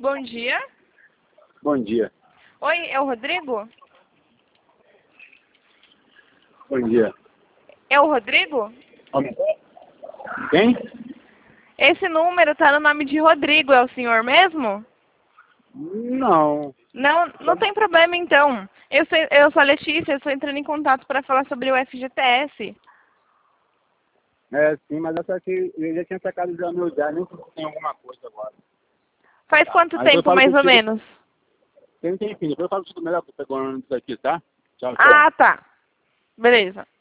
Bom dia. Bom dia. Oi, é o Rodrigo? Bom dia. É o Rodrigo? Quem? Esse número tá no nome de Rodrigo, é o senhor mesmo? Não. Não tem problema então. Eu sou a Letícia, eu estou entrando em contato para falar sobre o FGTS. É, sim, mas essa aqui, eu já tinha sacado já meu já, nem sei se tem alguma coisa agora. Faz quanto Mas eu tempo, falo mais ou contigo, menos? tem, depois eu falo tudo melhor que eu pego isso aqui, tá? Tchau, tchau. Ah, tá. Beleza.